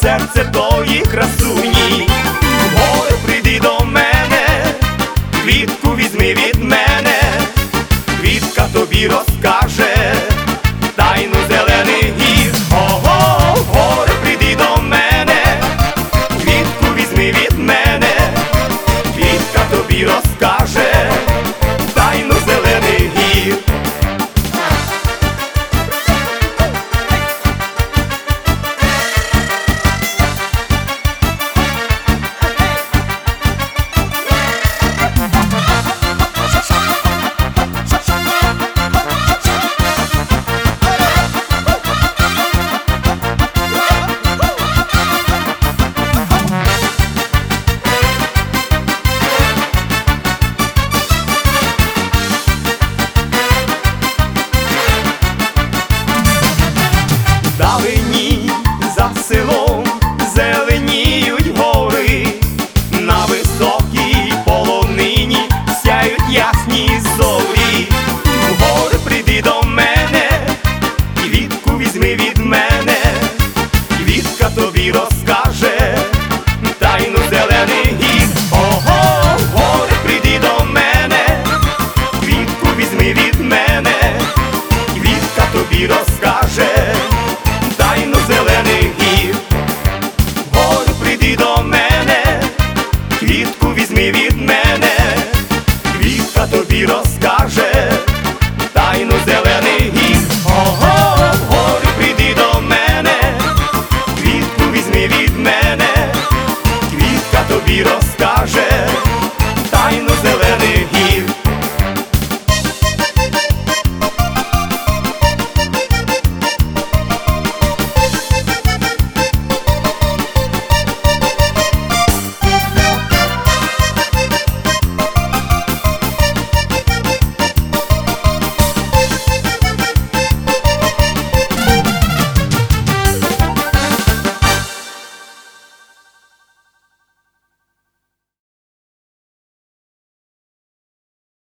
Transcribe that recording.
серце тої красуні. Горе, прийди до мене, квітку візьми від мене, квітка тобі розкаже тайну зелених гір. Ого, горе, прийди до мене, квітку візьми від мене, квітка тобі розкаже тайну зелених гір. Вдалині за селом зеленіють гори, на високій полонині сяють ясні зорі. Горе, прийди до мене, квітку візьми від мене, квітка тобі розкаже